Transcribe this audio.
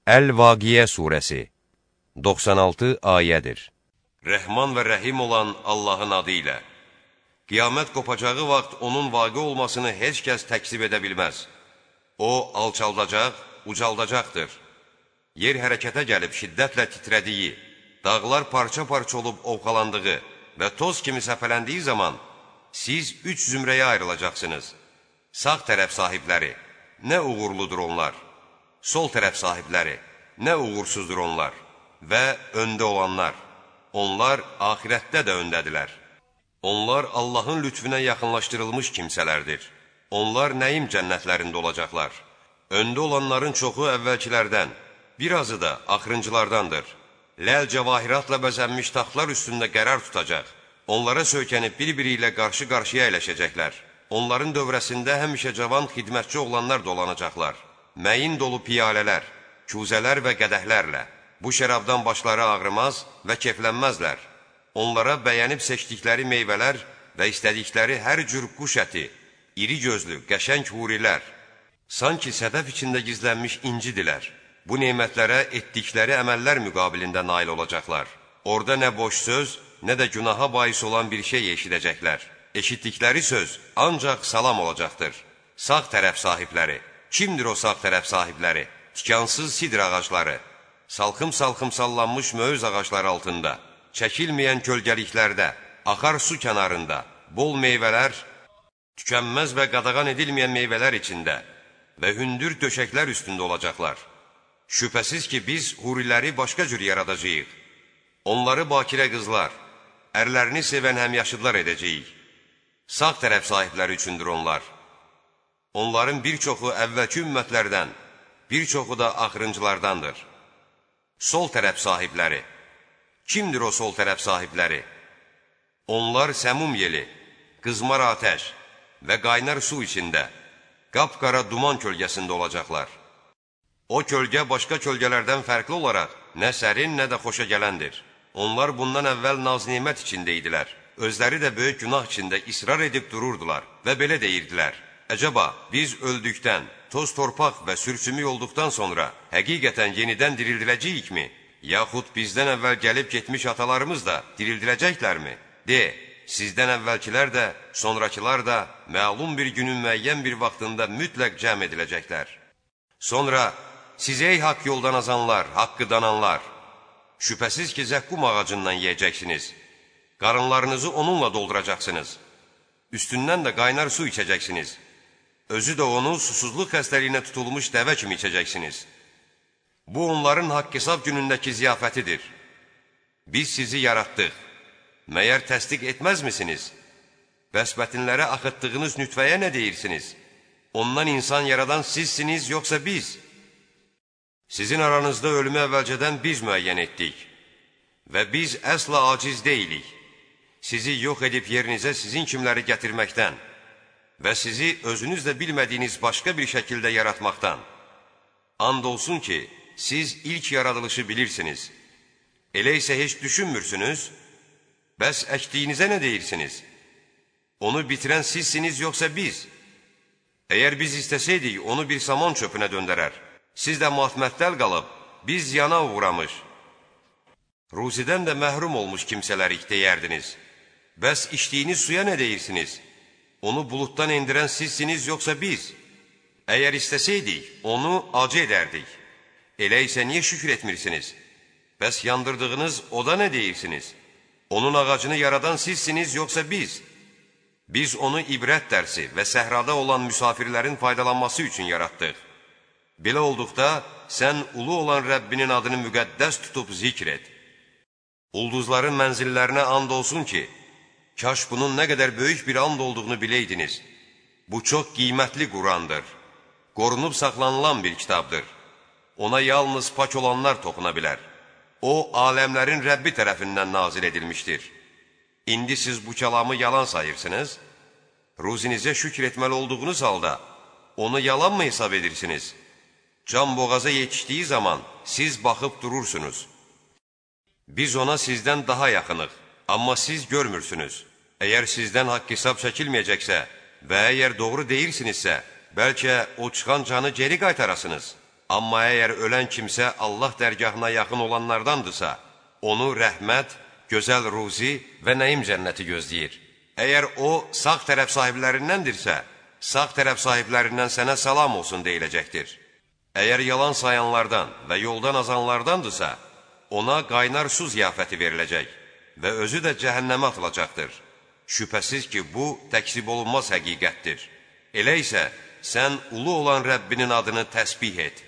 Əl-Vaqiyə surəsi 96 ayədir. Rəhman və rəhim olan Allahın adı ilə. Qiyamət qopacağı vaxt onun vaqe olmasını heç kəs təksib edə bilməz. O, alçaldacaq, ucaldacaqdır. Yer hərəkətə gəlib şiddətlə titrədiyi, dağlar parça-parça olub ovxalandığı və toz kimi səpələndiyi zaman siz üç zümrəyə ayrılacaqsınız. Sağ tərəf sahibləri, nə uğurludur onlar. Sol tərəf sahibləri, nə uğursuzdur onlar. Və öndə olanlar, onlar axirətdə də öndədirlər. Onlar Allahın lütfüne yaxınlaşdırılmış kimsələrdir. Onlar nəyim cənnətlərində olacaqlar. Öndə olanların çoxu əvvəlkilərdən, birazı da axırıncılardandır. Ləl cəvahiratla bəzənmiş taxtlar üstündə qərar tutacaq. Onlara söykənib bir-biri ilə qarşı-qarşıya əyləşəcəklər. Onların dövrəsində həmişə cavan xidmətçi oğlanlar dolanacaqlar. Məyin dolu piyalələr, küzələr və qədəhlərlə. Bu şərabdan başları ağrımaz və keflənməzlər. Onlara bəyənib seçdikləri meyvələr və istədikləri hər cür quş əti, iri gözlü, qəşəng hurilər, sanki sədəf içində gizlənmiş incidilər. Bu nemətlərə etdikləri əməllər müqabilində nail olacaqlar. Orada nə boş söz, nə də günaha bais olan bir şey eşidəcəklər. Eşitdikləri söz ancaq salam olacaqdır. Sağ tərəf sahibləri. Kimdir o sağ tərəf sahibləri? Tikansız sidr ağacları, salxım-salxım sallanmış möhüz ağacları altında, çəkilməyən kölgəliklərdə, axar su kənarında, bol meyvələr, tükənməz və qadağan edilməyən meyvələr içində və hündür döşəklər üstündə olacaqlar. Şübhəsiz ki, biz huriləri başqa cür yaradacağıq. Onları bakirə qızlar, ərlərini sevən həmyaşıdlar edəcəyik. Sağ tərəf sahibləri üçündür onlar. Onların bir çoxu əvvəlki ümmətlərdən, bir çoxu da axırıncılardandır. Sol tərəf sahibləri. Kimdir o sol tərəf sahibləri? Onlar səmum yeli, qızmar atəş və qaynar su içində, qapqara duman kölgəsində olacaqlar. O kölgə başqa kölgələrdən fərqli olaraq nə sərin, nə də xoşa gələndir. Onlar bundan əvvəl naz-nimət içində idilər. Özləri də böyük günah içində israr edib dururdular və belə deyirdilər. Əcəba, biz öldükdən, toz torpaq və sürçümük olduqdan sonra həqiqətən yenidən dirildiləcəyikmi? Yaxud bizdən əvvəl gəlib getmiş atalarımız da dirildiləcəklərmi? De, sizdən əvvəlkilər də, sonrakılar da məlum bir günün müəyyən bir vaxtında mütləq cəm ediləcəklər. Sonra, siz ey haqq yoldan azanlar, haqqı dananlar, şübhəsiz ki, zəqqum ağacından yiyəcəksiniz. Qarınlarınızı onunla dolduracaqsınız. Üstündən də qaynar su içəcəksiniz. Özü də onu susuzluq xəstəliyinə tutulmuş dəvə kimi içəcəksiniz. Bu, onların haqq-hesab günündəki ziyafətidir. Biz sizi yaratdıq. Məyər təsdiq etməz misiniz? Bəsbətinlərə axıtdığınız nütvəyə nə deyirsiniz? Ondan insan yaradan sizsiniz, yoxsa biz? Sizin aranızda ölümü əvvəlcədən biz müəyyən etdik. Və biz əsla aciz deyilik. Sizi yox edib yerinizə sizin kimləri gətirməkdən və sizi özünüz də bilmədiyiniz başqa bir şəkildə yaratmaqdan. And olsun ki, siz ilk yaradılışı bilirsiniz. Elə isə heç düşünmürsünüz? Bəs əkdiyinizə nə deyirsiniz? Onu bitirən sizsiniz, yoxsa biz? Əgər biz istəsəydik, onu bir saman çöpünə döndərər. Siz də matmətləl qalıb, biz yana uğramış. Ruzidən də məhrum olmuş kimsələrik deyərdiniz. Bəs içdiyiniz suya nə deyirsiniz? Onu buluddan endirən sizsiniz, yoxsa biz? Əgər istəsəydik, onu acı edərdik. Elə isə niyə şükür etmirsiniz? Bəs yandırdığınız oda nə deyirsiniz? Onun ağacını yaradan sizsiniz, yoxsa biz? Biz onu ibrət dərsi və səhrada olan müsafirlərin faydalanması üçün yaratdıq. Belə olduqda, sən ulu olan Rəbbinin adını müqəddəs tutub zikr et. Ulduzların mənzillərinə and olsun ki, kaş bunun nə qədər böyük bir and olduğunu biləydiniz. Bu çox qiymətli Qurandır. Qorunub saxlanılan bir kitabdır. Ona yalnız pak olanlar toxuna bilər. O, aləmlərin Rəbbi tərəfindən nazil edilmişdir. İndi siz bu kəlamı yalan sayırsınız? Ruzinizə şükür etməli olduğunuz halda, onu yalan mı hesab edirsiniz? Can boğaza yetişdiyi zaman siz baxıb durursunuz. Biz ona sizdən daha yaxınıq, amma siz görmürsünüz. Əgər sizdən haqq hesab çəkilməyəcəksə və əgər doğru deyirsinizsə, bəlkə o çıxan canı geri qaytarasınız. Amma əgər ölən kimsə Allah dərgahına yaxın olanlardandırsa, onu rəhmət, gözəl ruzi və nəim cənnəti gözləyir. Əgər o, sağ tərəf sahiblərindəndirsə, sağ tərəf sahiblərindən sənə salam olsun deyiləcəkdir. Əgər yalan sayanlardan və yoldan azanlardandırsa, ona qaynar su ziyafəti veriləcək və özü də cəhənnəmə atılacaqdır. Şübhəsiz ki, bu təksib olunmaz həqiqətdir. Elə isə sən ulu olan Rəbbinin adını təsbih et.